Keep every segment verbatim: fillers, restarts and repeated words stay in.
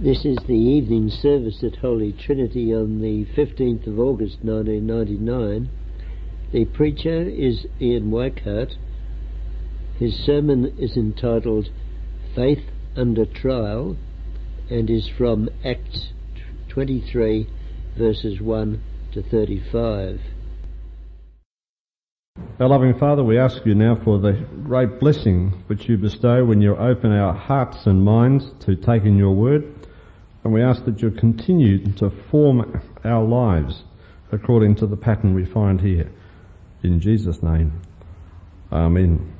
This is the evening service at Holy Trinity on the fifteenth of August nineteen ninety-nine. The preacher is Ian Weickert. His sermon is entitled Faith Under Trial and is from Acts twenty-three verses one to thirty-five. Our loving Father, we ask you now for the great blessing which you bestow when you open our hearts and minds to take in your word. And we ask that you continue to form our lives according to the pattern we find here. In Jesus' name, Amen.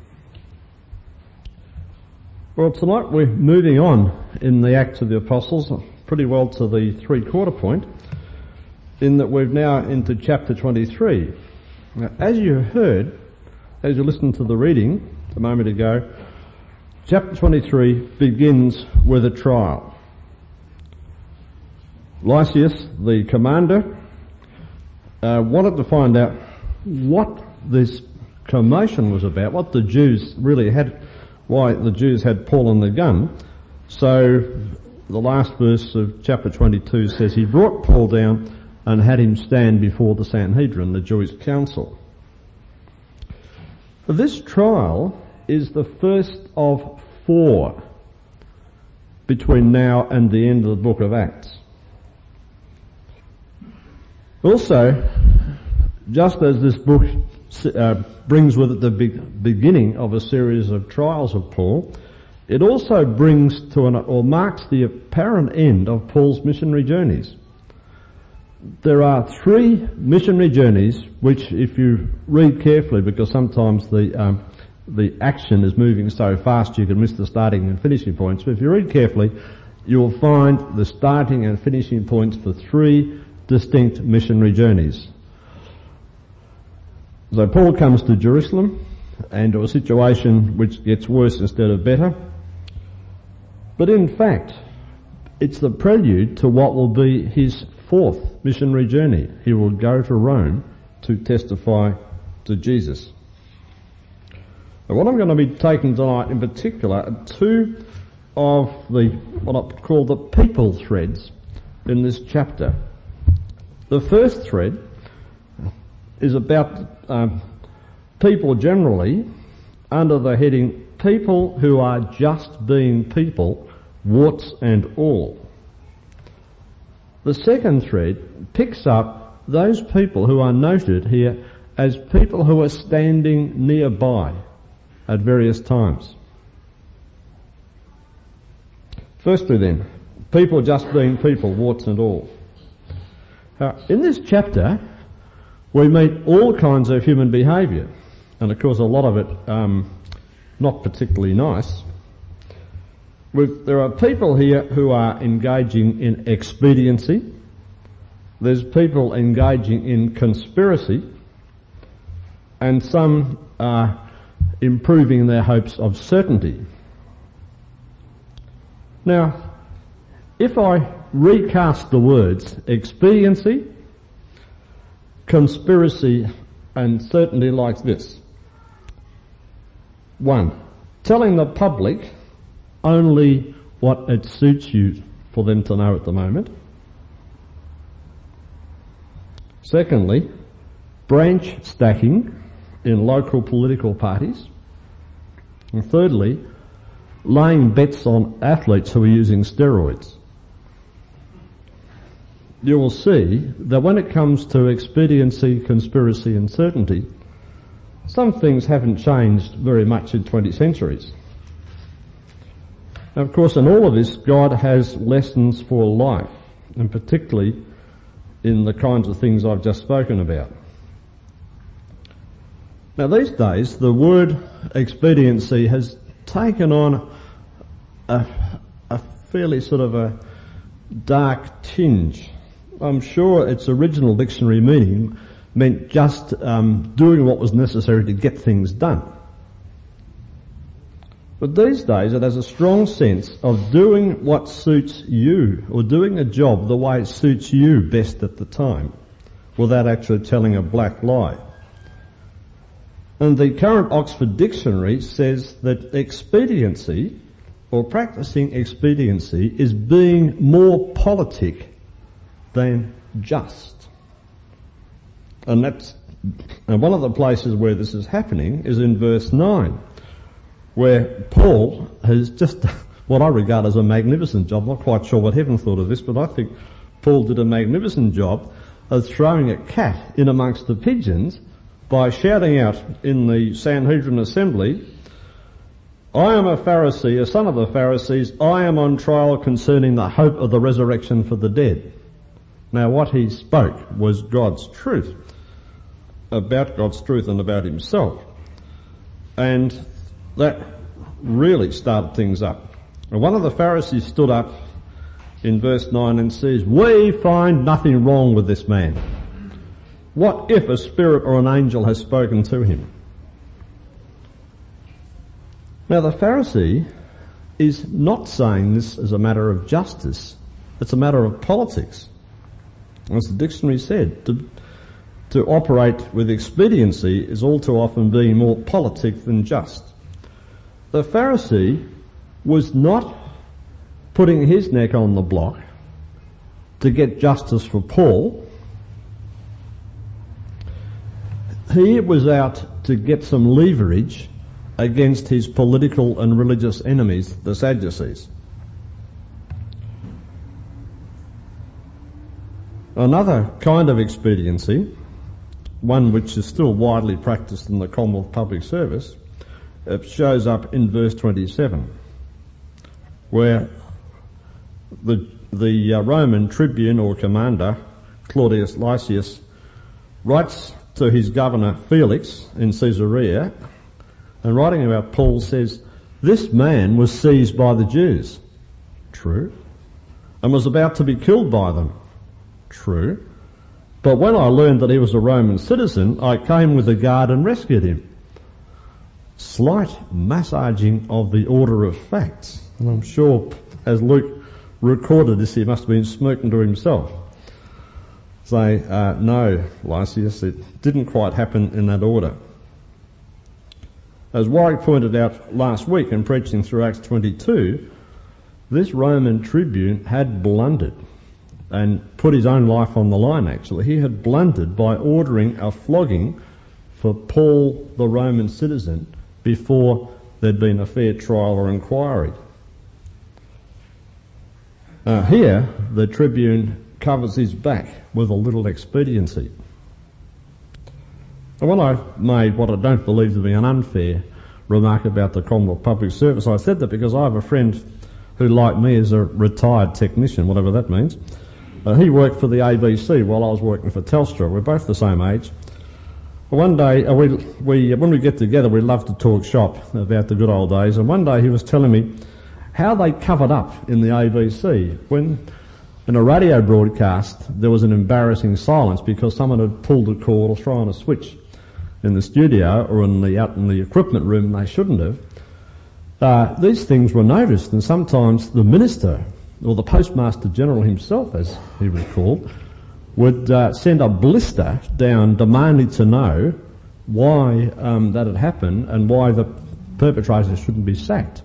Well, tonight we're moving on in the Acts of the Apostles pretty well to the three-quarter point, in that we've now into chapter twenty-three. Now, as you heard, as you listened to the reading a moment ago, chapter twenty-three begins with a trial. Lysias, the commander, uh, wanted to find out what this commotion was about, what the Jews really had, why the Jews had Paul on the gun. So the last verse of chapter twenty-two says he brought Paul down and had him stand before the Sanhedrin, the Jewish council. This trial is the first of four between now and the end of the book of Acts. Also, just as this book uh, brings with it the big beginning of a series of trials of Paul, it also brings to an, or marks the apparent end of Paul's missionary journeys. There are three missionary journeys which, if you read carefully, because sometimes the um, the action is moving so fast you can miss the starting and finishing points, but if you read carefully, you will find the starting and finishing points for three distinct missionary journeys. So Paul comes to Jerusalem and to a situation which gets worse instead of better. But in fact, it's the prelude to what will be his fourth missionary journey. He will go to Rome to testify to Jesus. Now, what I'm going to be taking tonight in particular are two of the, what I call the people threads in this chapter. The first thread is about um, people generally, under the heading people who are just being people, warts and all. The second thread picks up those people who are noted here as people who are standing nearby at various times. Firstly then, people just being people, warts and all. Now, in this chapter, we meet all kinds of human behaviour, and of course a lot of it um, not particularly nice. We've, there are people here who are engaging in expediency. There's people engaging in conspiracy, and some are improving their hopes of certainty. Now, if I recast the words expediency, conspiracy and certainty like this. One, telling the public only what it suits you for them to know at the moment. Secondly, branch stacking in local political parties. And thirdly, laying bets on athletes who are using steroids. You will see that when it comes to expediency, conspiracy and certainty, some things haven't changed very much in twenty centuries. Now, of course, in all of this, God has lessons for life, and particularly in the kinds of things I've just spoken about. Now, these days, the word expediency has taken on a, a fairly sort of a dark tinge. I'm sure its original dictionary meaning meant just um, doing what was necessary to get things done. But these days it has a strong sense of doing what suits you, or doing a job the way it suits you best at the time, without actually telling a black lie. And the current Oxford Dictionary says that expediency or practicing expediency is being more politic than just. And that's, and one of the places where this is happening is in verse nine, where Paul has just what I regard as a magnificent job. I'm not quite sure what heaven thought of this, but I think Paul did a magnificent job of throwing a cat in amongst the pigeons by shouting out in the Sanhedrin assembly, I am a Pharisee, a son of the Pharisees, I am on trial concerning the hope of the resurrection for the dead. Now what he spoke was God's truth, about God's truth and about himself. And that really started things up. And one of the Pharisees stood up in verse nine and says, we find nothing wrong with this man. What if a spirit or an angel has spoken to him? Now the Pharisee is not saying this as a matter of justice. It's a matter of politics. As the dictionary said, to, to operate with expediency is all too often being more politic than just. The Pharisee was not putting his neck on the block to get justice for Paul. He was out to get some leverage against his political and religious enemies, the Sadducees. Another kind of expediency, one which is still widely practiced in the Commonwealth Public Service, it shows up in verse twenty-seven, where the, the uh, Roman tribune or commander, Claudius Lysias, writes to his governor Felix in Caesarea, and writing about Paul says, this man was seized by the Jews. True. And was about to be killed by them. True. But when I learned that he was a Roman citizen, I came with a guard and rescued him. Slight massaging of the order of facts. And I'm sure as Luke recorded this, he must have been smirking to himself. Say, uh, no, Lysias, it didn't quite happen in that order. As Warwick pointed out last week in preaching through Acts twenty-two, this Roman tribune had blundered and put his own life on the line, actually. He had blundered by ordering a flogging for Paul, the Roman citizen, before there'd been a fair trial or inquiry. Uh, here, the tribune covers his back with a little expediency. And when I made what I don't believe to be an unfair remark about the Commonwealth Public Service, I said that because I have a friend who, like me, is a retired technician, whatever that means. Uh, he worked for the A B C while I was working for Telstra. We're both the same age. One day, uh, we, we, when we get together, we love to talk shop about the good old days, and one day he was telling me how they covered up in the A B C when in a radio broadcast there was an embarrassing silence because someone had pulled a cord or thrown a switch in the studio or in the out in the equipment room they shouldn't have. Uh, these things were noticed, and sometimes the minister or the postmaster general himself, as he was called, would uh, send a blister down demanding to know why um, that had happened and why the perpetrators shouldn't be sacked.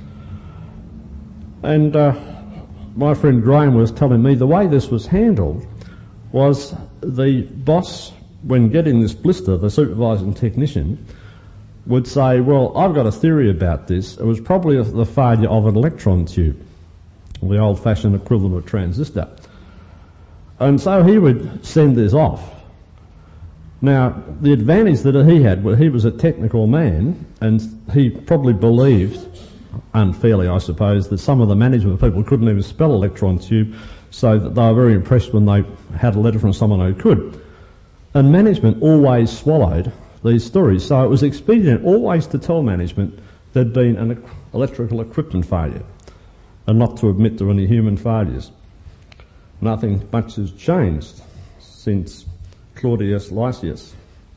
And uh, my friend Graham was telling me the way this was handled was the boss, when getting this blister, the supervising technician, would say, well, I've got a theory about this. It was probably the failure of an electron tube, the old-fashioned equivalent of a transistor. And so he would send this off. Now, the advantage that he had was he was a technical man, and he probably believed, unfairly I suppose, that some of the management people couldn't even spell electron tube, so that they were very impressed when they had a letter from someone who could. And management always swallowed these stories, so it was expedient always to tell management there'd been an electrical equipment failure and not to admit to any human failures. Nothing much has changed since Claudius Lysias.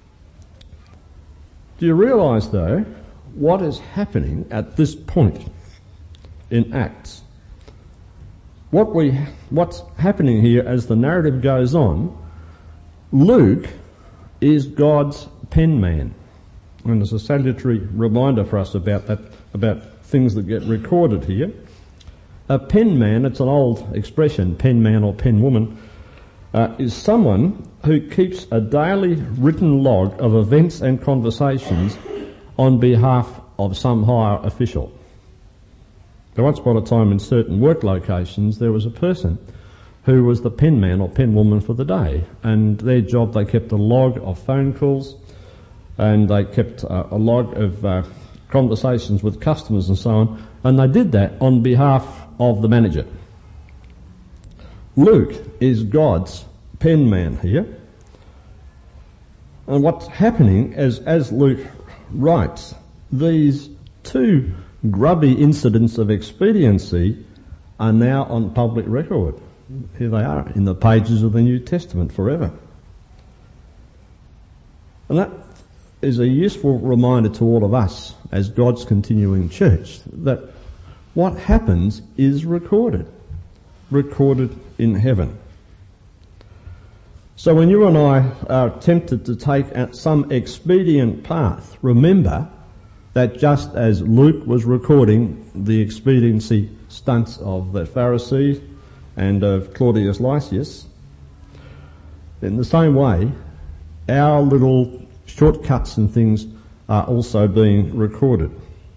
Do you realise, though, what is happening at this point in Acts? What we, what's happening here as the narrative goes on, Luke is God's pen man. And there's a salutary reminder for us about that, about things that get recorded here. A pen man, it's an old expression, pen man or pen woman, uh, is someone who keeps a daily written log of events and conversations on behalf of some higher official. Now, once upon a time in certain work locations, there was a person who was the pen man or pen woman for the day, and their job, they kept a log of phone calls, and they kept uh, a log of uh, conversations with customers and so on, and they did that on behalf of the manager. Luke is God's pen man here, and what's happening is, as Luke writes, these two grubby incidents of expediency are now on public record. Here they are in the pages of the New Testament forever. And that is a useful reminder to all of us as God's continuing church that what happens is recorded, recorded in heaven. So when you and I are tempted to take some expedient path, remember that just as Luke was recording the expediency stunts of the Pharisee and of Claudius Lysias, in the same way, our little shortcuts and things are also being recorded.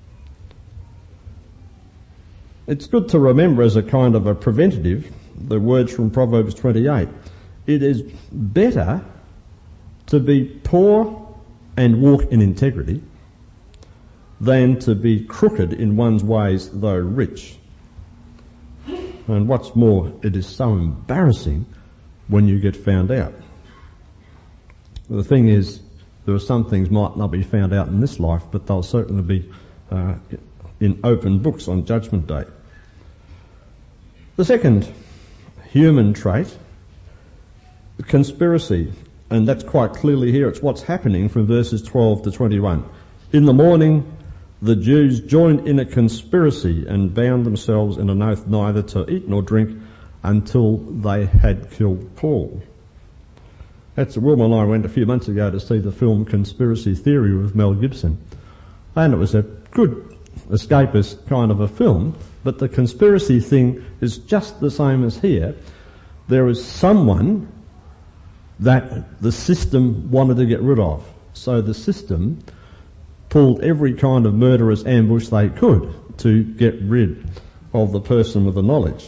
It's good to remember as a kind of a preventative the words from Proverbs twenty-eight. It is better to be poor and walk in integrity than to be crooked in one's ways though rich. And what's more, it is so embarrassing when you get found out. The thing is, there are some things might not be found out in this life, but they'll certainly be uh, in open books on Judgment Day. The second human trait, conspiracy, and that's quite clearly here. It's what's happening from verses twelve to twenty-one. In the morning, the Jews joined in a conspiracy and bound themselves in an oath neither to eat nor drink until they had killed Paul. That's Wilma and I went a few months ago to see the film Conspiracy Theory with Mel Gibson. And it was a good escapist kind of a film, but the conspiracy thing is just the same as here. There is someone that the system wanted to get rid of. So the system pulled every kind of murderous ambush they could to get rid of the person with the knowledge.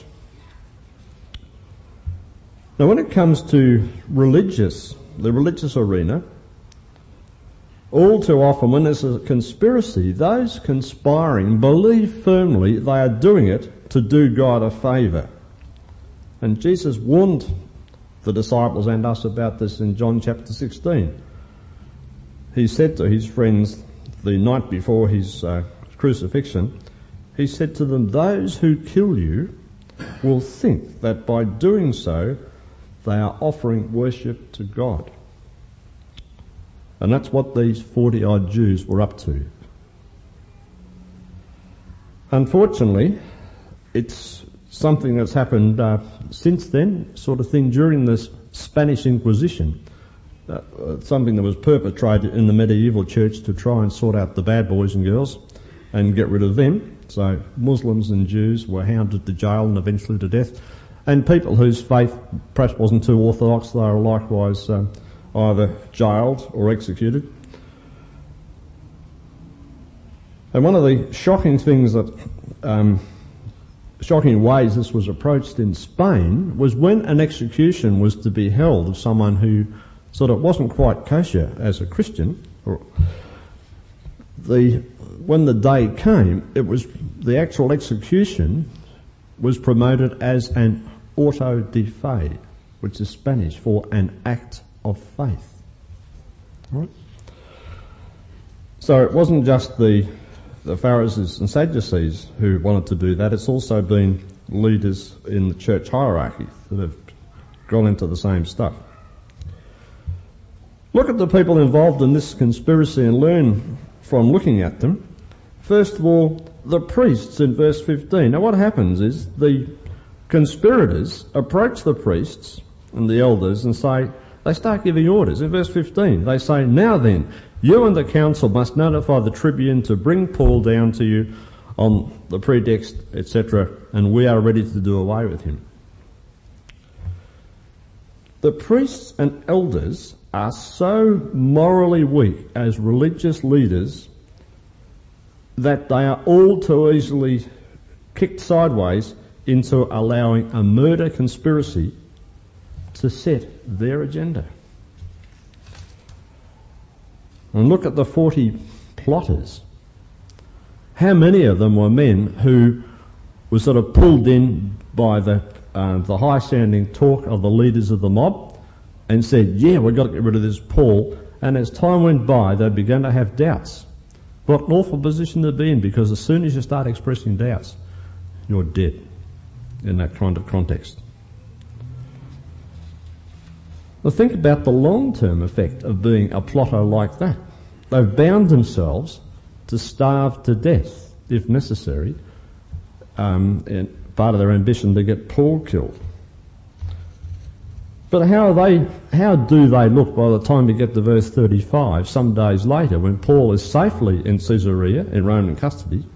Now when it comes to religious, the religious arena, all too often when there's a conspiracy, those conspiring believe firmly they are doing it to do God a favour. And Jesus warned the disciples and us about this in John chapter sixteen. He said to his friends the night before his uh, crucifixion, he said to them, those who kill you will think that by doing so they are offering worship to God. And that's what these forty odd Jews were up to. Unfortunately, it's something that's happened uh, since then, sort of thing, during this Spanish Inquisition. Uh, something that was perpetrated in the medieval church to try and sort out the bad boys and girls and get rid of them. So Muslims and Jews were hounded to jail and eventually to death. And people whose faith perhaps wasn't too orthodox, they were likewise um, either jailed or executed. And one of the shocking things that, um, shocking ways this was approached in Spain was when an execution was to be held of someone who sort of wasn't quite kosher as a Christian. Or the when the day came, it was the actual execution was promoted as an auto de fe, which is Spanish for an act of faith. Right? So it wasn't just the the Pharisees and Sadducees who wanted to do that. It's also been leaders in the church hierarchy that have gone into the same stuff. Look at the people involved in this conspiracy and learn from looking at them. First of all, the priests in verse fifteen. Now what happens is the conspirators approach the priests and the elders and say, They start giving orders. In verse fifteen, they say, "Now then, you and the council must notify the tribune to bring Paul down to you on the pretext, et cetera, and we are ready to do away with him." The priests and elders are so morally weak as religious leaders that they are all too easily kicked sideways into allowing a murder conspiracy to set their agenda. And look at the forty plotters. How many of them were men who were sort of pulled in by the uh, the high-sounding talk of the leaders of the mob and said, "Yeah, we've got to get rid of this Paul." And as time went by, they began to have doubts. What an awful position to be in, because as soon as you start expressing doubts, you're dead in that kind of context. Well, think about the long-term effect of being a plotter like that. They've bound themselves to starve to death, if necessary, um, and part of their ambition to get Paul killed. But how are they? How do they look by the time you get to verse thirty-five, some days later, when Paul is safely in Caesarea, in Roman custody?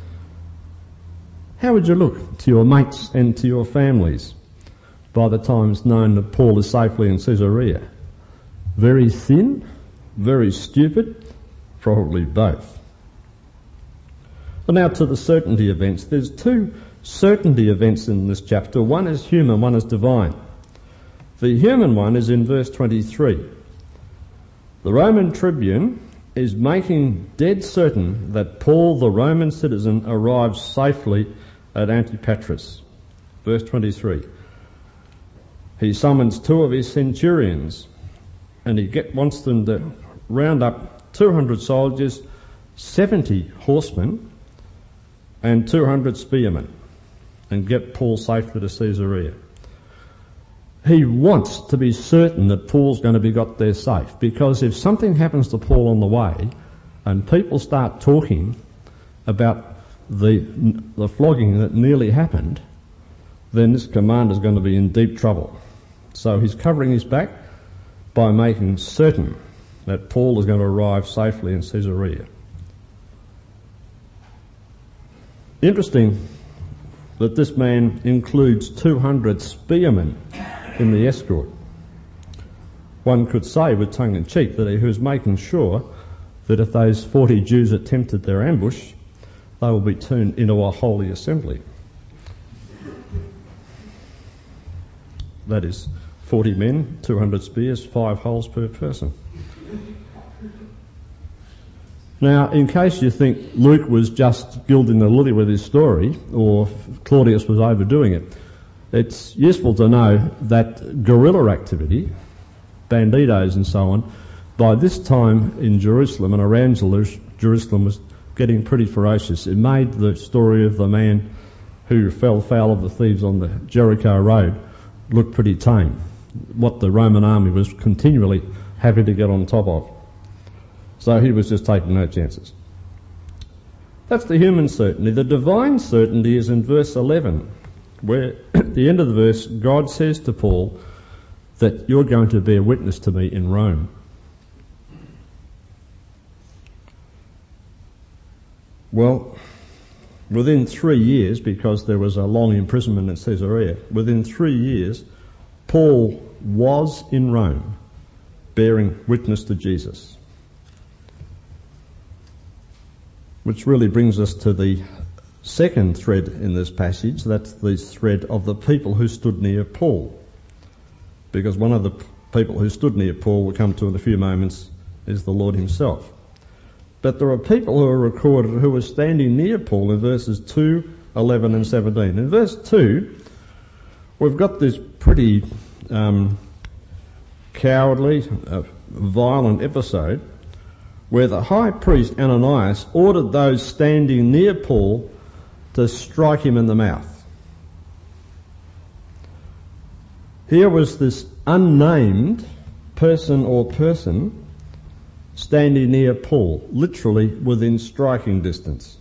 How would you look to your mates and to your families by the time it's known that Paul is safely in Caesarea? Very thin? Very stupid? Probably both. Well, now to the certainty events. There's two certainty events in this chapter. One is human, one is divine. The human one is in verse twenty-three. The Roman tribune is making dead certain that Paul, the Roman citizen, arrives safely at Antipatris. Verse twenty-three. He summons two of his centurions, and he get, wants them to round up two hundred soldiers, seventy horsemen, and two hundred spearmen, and get Paul safely to Caesarea. He wants to be certain that Paul's going to be got there safe, because if something happens to Paul on the way and people start talking about the, the flogging that nearly happened, then this commander's going to be in deep trouble. So he's covering his back by making certain that Paul is going to arrive safely in Caesarea. Interesting that this man includes two hundred spearmen in the escort. One could say with tongue in cheek that he was making sure that if those forty Jews attempted their ambush, they will be turned into a holy assembly. That is forty men, two hundred spears, five holes per person. Now, in case you think Luke was just gilding the lily with his story, or Claudius was overdoing it, it's useful to know that guerrilla activity, banditos and so on, by this time in Jerusalem and around Jerusalem was getting pretty ferocious. It made the story of the man who fell foul of the thieves on the Jericho road look pretty tame, what the Roman army was continually having to get on top of. So he was just taking no chances. That's the human certainty. The divine certainty is in verse eleven, where at the end of the verse, God says to Paul that you're going to be a witness to me in Rome. Well, within three years, because there was a long imprisonment in Caesarea, within three years, Paul was in Rome, bearing witness to Jesus. Which really brings us to the second thread in this passage. That's the thread of the people who stood near Paul. Because one of the people who stood near Paul, we'll come to in a few moments, is the Lord himself. But there are people who are recorded who were standing near Paul in verses two, eleven and seventeen. In verse two, we've got this pretty um, cowardly, uh, violent episode where the high priest Ananias ordered those standing near Paul to strike him in the mouth. Here was this unnamed person or person standing near Paul, literally within striking distance.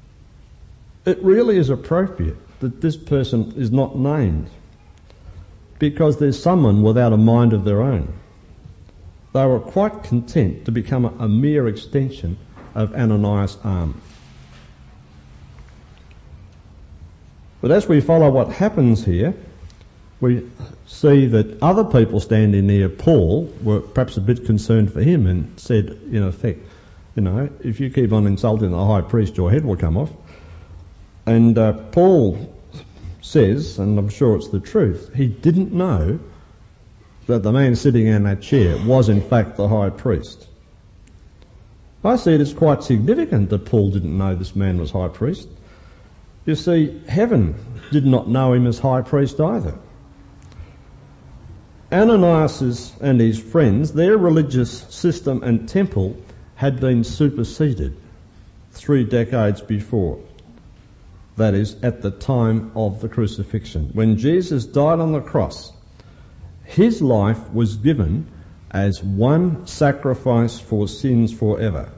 It really is appropriate that this person is not named. because there's someone without a mind of their own. They were quite content to become a, a mere extension of Ananias' arm. But as we follow what happens here, we see that other people standing near Paul were perhaps a bit concerned for him and said, in effect, you know, if you keep on insulting the high priest, your head will come off. And uh, Paul says, and I'm sure it's the truth, he didn't know that the man sitting in that chair was in fact the high priest. I see it as quite significant that Paul didn't know this man was high priest. You see, heaven did not know him as high priest either. Ananias and his friends, their religious system and temple had been superseded three decades before. That is, at the time of the crucifixion. When Jesus died on the cross, his life was given as one sacrifice for sins forever.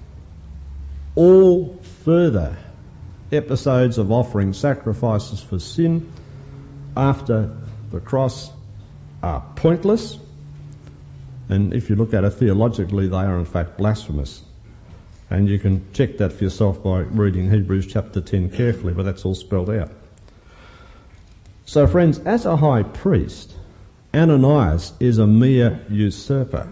All further episodes of offering sacrifices for sin after the cross are pointless, and if you look at it theologically, they are in fact blasphemous. And you can check that for yourself by reading Hebrews chapter ten carefully, but that's all spelled out. So friends, as a high priest, Ananias is a mere usurper.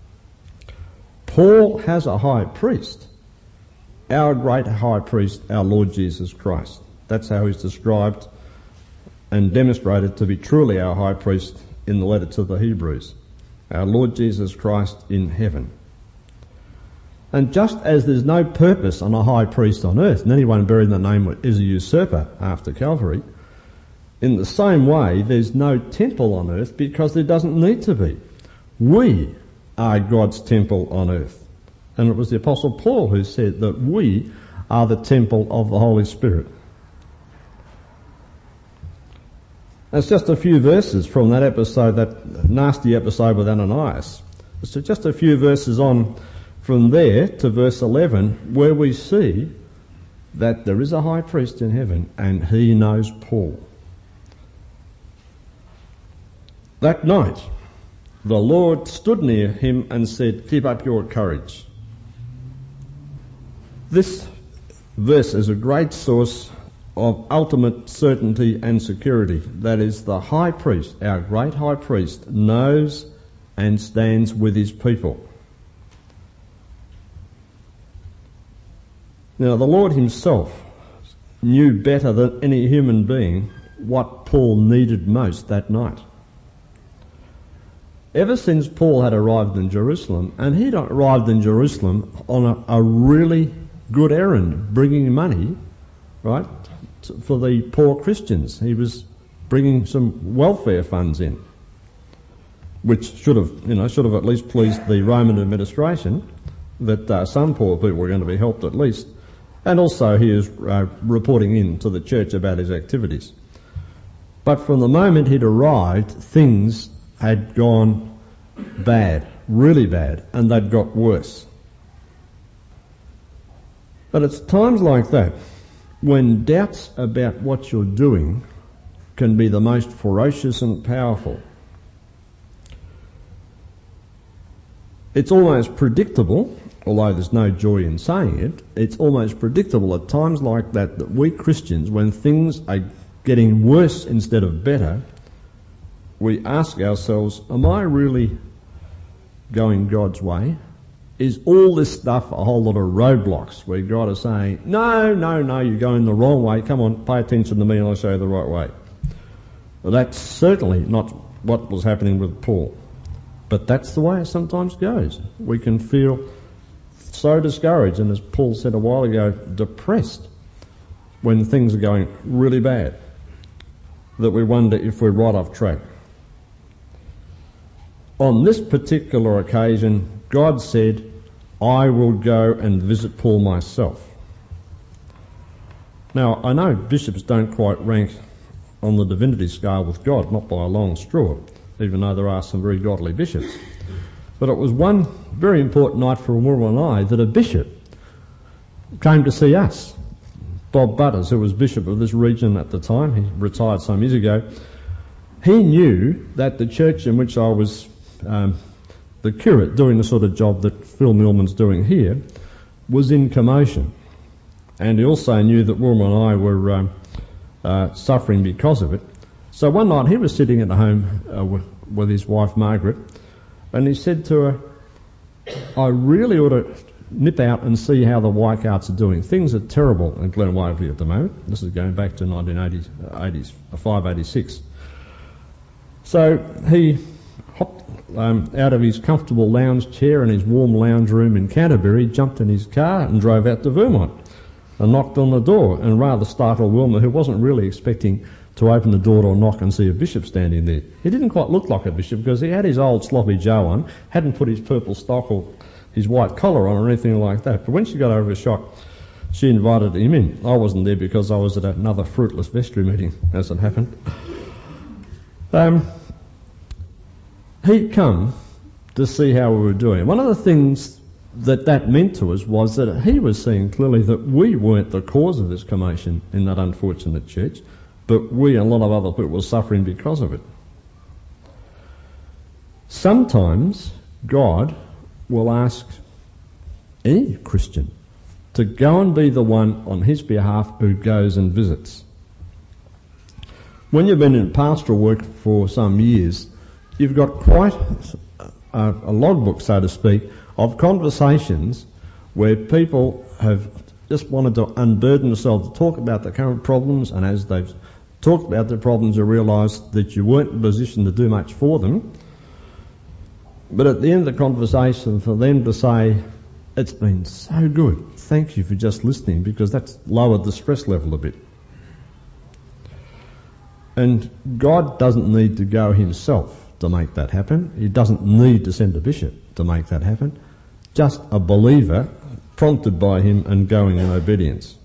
Paul has a high priest, our great high priest, our Lord Jesus Christ. That's how he's described and demonstrated to be truly our high priest in the letter to the Hebrews. Our Lord Jesus Christ in heaven. And just as there's no purpose on a high priest on earth, and anyone bearing the name is a usurper after Calvary, in the same way there's no temple on earth because there doesn't need to be. We are God's temple on earth. And it was the Apostle Paul who said that we are the temple of the Holy Spirit. That's just a few verses from that episode, that nasty episode with Ananias. So just a few verses on from there to verse eleven, where we see that there is a high priest in heaven and he knows Paul. That night, the Lord stood near him and said, "Keep up your courage." This verse is a great source of ultimate certainty and security. That is, the high priest, our great high priest, knows and stands with his people. Now, the Lord himself knew better than any human being what Paul needed most that night. Ever since Paul had arrived in Jerusalem, and he'd arrived in Jerusalem on a, a really good errand, bringing money, right, for the poor Christians. He was bringing some welfare funds in, which should have, you know, should have at least pleased the Roman administration that uh, some poor people were going to be helped at least. And also he is uh, reporting in to the church about his activities. But from the moment he'd arrived, things had gone bad, really bad, and they'd got worse. But it's times like that when doubts about what you're doing can be the most ferocious and powerful. It's almost predictable, although there's no joy in saying it, it's almost predictable at times like that that we Christians, when things are getting worse instead of better, we ask ourselves, am I really going God's way? Is all this stuff a whole lot of roadblocks where God is saying, no, no, no, you're going the wrong way, come on, pay attention to me and I'll show you the right way? Well, that's certainly not what was happening with Paul. But that's the way it sometimes goes. We can feel so discouraged and, as Paul said a while ago, depressed when things are going really bad, that we wonder if we're right off track. On this particular occasion, God said, I will go and visit Paul myself. Now, I know bishops don't quite rank on the divinity scale with God, not by a long straw, even though there are some very godly bishops. But it was one very important night for Aurora and I that a bishop came to see us. Bob Butters, who was bishop of this region at the time, he retired some years ago, he knew that the church in which I was um, the curate, doing the sort of job that Phil Millman's doing here, was in commotion. And he also knew that Wilma and I were um, uh, suffering because of it. So one night he was sitting at home uh, with, with his wife Margaret, and he said to her, I really ought to nip out and see how the Weikarts are doing. Things are terrible in Glen Waverley at the moment. This is going back to nineteen eighty-five eighty-six. So he hopped um, out of his comfortable lounge chair in his warm lounge room in Canterbury, jumped in his car and drove out to Vermont and knocked on the door, and rather startled Wilma, who wasn't really expecting to open the door or knock and see a bishop standing there. He didn't quite look like a bishop because he had his old sloppy Joe on, hadn't put his purple stock or his white collar on or anything like that. But when she got over a shock, she invited him in. I wasn't there because I was at another fruitless vestry meeting, as it happened. Um, he'd come to see how we were doing. One of the things that that meant to us was that he was seeing clearly that we weren't the cause of this commotion in that unfortunate church, but we and a lot of other people were suffering because of it. Sometimes God will ask any Christian to go and be the one on his behalf who goes and visits. When you've been in pastoral work for some years, you've got quite a, a logbook, so to speak, of conversations where people have just wanted to unburden themselves to talk about the current problems, and as they've talked about their problems, you realise that you weren't in a position to do much for them. But at the end of the conversation, for them to say, it's been so good, thank you for just listening, because that's lowered the stress level a bit. And God doesn't need to go himself to make that happen. He doesn't need to send a bishop to make that happen. Just a believer prompted by him and going in obedience.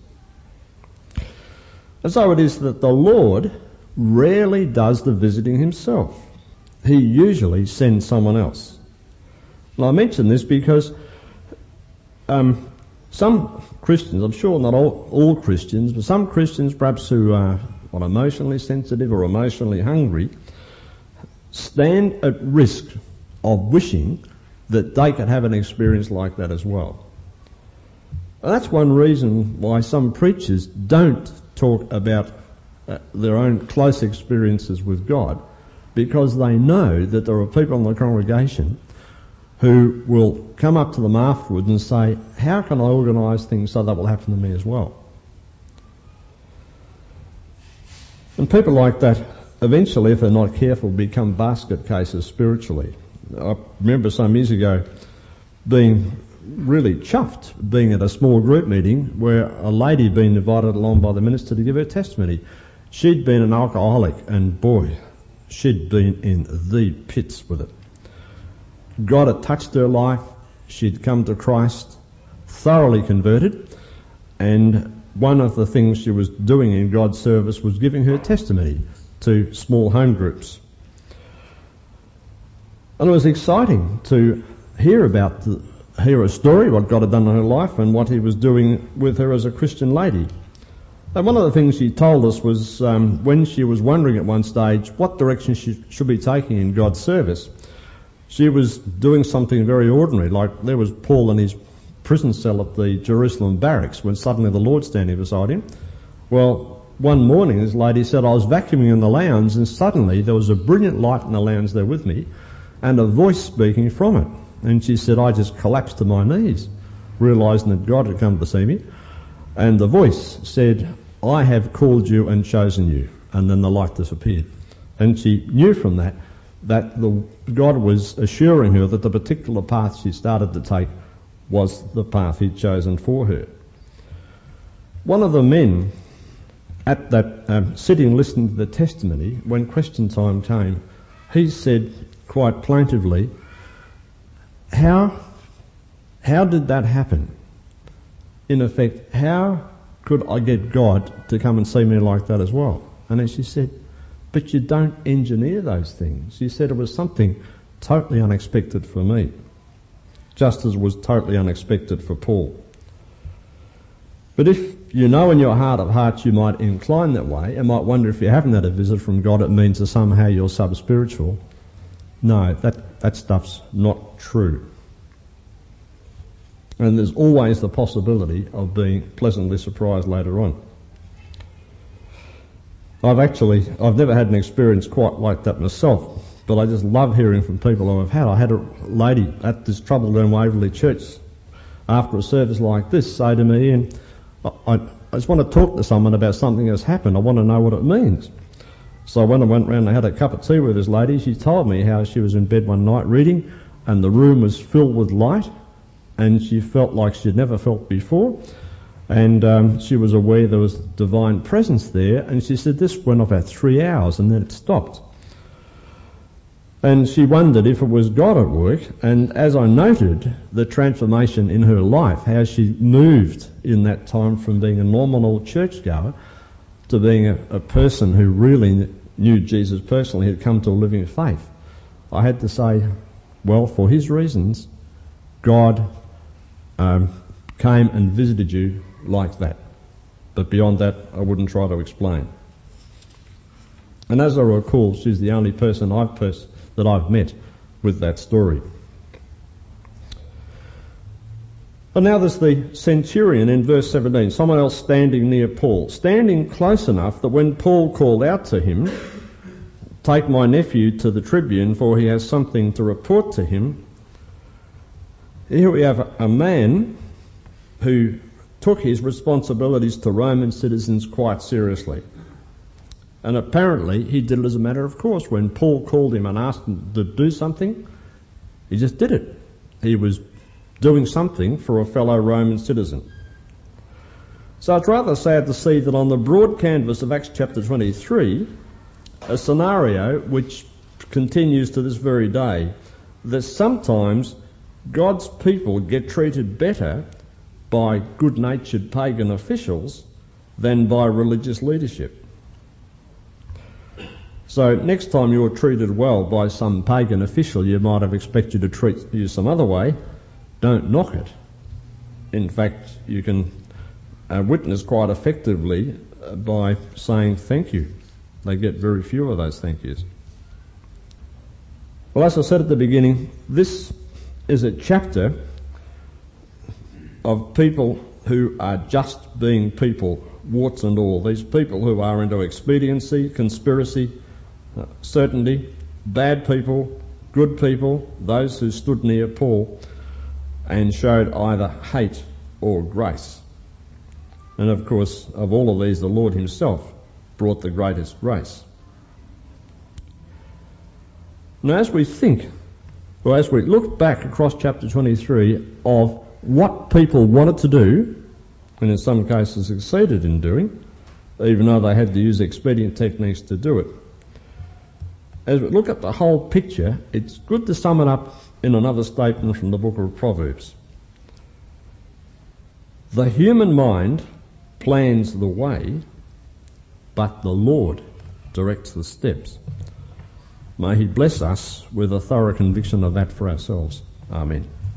And so it is that the Lord rarely does the visiting himself. He usually sends someone else. And I mention this because um, some Christians, I'm sure not all, all Christians, but some Christians perhaps who are what, emotionally sensitive or emotionally hungry, stand at risk of wishing that they could have an experience like that as well. And that's one reason why some preachers don't talk about uh, their own close experiences with God, because they know that there are people in the congregation who will come up to them afterwards and say, how can I organise things so that will happen to me as well? And people like that eventually, if they're not careful, become basket cases spiritually. I remember some years ago being really chuffed, being at a small group meeting where a lady had been invited along by the minister to give her testimony. She'd been an alcoholic, and boy, she'd been in the pits with it. God had touched her life. She'd come to Christ, thoroughly converted, and one of the things she was doing in God's service was giving her testimony to small home groups. And it was exciting to hear about the, hear a story, what God had done in her life and what he was doing with her as a Christian lady. And one of the things she told us was um, when she was wondering at one stage what direction she should be taking in God's service, she was doing something very ordinary, like there was Paul in his prison cell at the Jerusalem barracks when suddenly the Lord standing beside him. Well, one morning this lady said, I was vacuuming in the lounge and suddenly there was a brilliant light in the lounge there with me and a voice speaking from it. And she said, I just collapsed to my knees, realising that God had come to see me. And the voice said, I have called you and chosen you. And then the light disappeared. And she knew from that that the, God was assuring her that the particular path she started to take was the path he'd chosen for her. One of the men at that um, sitting listening to the testimony, when question time came, he said quite plaintively, how, how did that happen? In effect, how could I get God to come and see me like that as well? And then she said, but you don't engineer those things. She said it was something totally unexpected for me, just as it was totally unexpected for Paul. But if you know in your heart of hearts you might incline that way and might wonder if you haven't had a visit from God, it means that somehow you're sub-spiritual. No, that, that stuff's not true. And there's always the possibility of being pleasantly surprised later on. I've actually, I've never had an experience quite like that myself, but I just love hearing from people who I've had. I had a lady at this Trouble Down Waverley Church after a service like this say to me, and I, I just want to talk to someone about something that's happened. I want to know what it means. So when I went round and I had a cup of tea with this lady, she told me how she was in bed one night reading and the room was filled with light and she felt like she'd never felt before, and um, she was aware there was divine presence there, and she said this went off about three hours and then it stopped. And she wondered if it was God at work, and as I noted the transformation in her life, how she moved in that time from being a nominal churchgoer to being a, a person who really knew Jesus personally, had come to a living faith, I had to say, well, for his reasons, God um, came and visited you like that. But beyond that, I wouldn't try to explain. And as I recall, she's the only person I've pers- that I've met with that story. And now there's the centurion in verse seventeen, someone else standing near Paul, standing close enough that when Paul called out to him, "Take my nephew to the tribune, for he has something to report to him." Here we have a, a man who took his responsibilities to Roman citizens quite seriously. And apparently he did it as a matter of course. When Paul called him and asked him to do something, he just did it. He was doing something for a fellow Roman citizen. So it's rather sad to see that on the broad canvas of Acts chapter twenty-three, a scenario which continues to this very day, that sometimes God's people get treated better by good-natured pagan officials than by religious leadership. So next time you're treated well by some pagan official you might have expected to treat you some other way, don't knock it. In fact, you can uh, witness quite effectively uh, by saying thank you. They get very few of those thank yous. Well, as I said at the beginning, this is a chapter of people who are just being people, warts and all. These people who are into expediency, conspiracy, uh, certainty, bad people, good people, those who stood near Paul and showed either hate or grace. And of course, of all of these, the Lord himself brought the greatest grace. Now as we think, or as we look back across chapter twenty-three of what people wanted to do, and in some cases succeeded in doing, even though they had to use expedient techniques to do it, as we look at the whole picture, it's good to sum it up in another statement from the book of Proverbs. The human mind plans the way, but the Lord directs the steps. May he bless us with a thorough conviction of that for ourselves. Amen.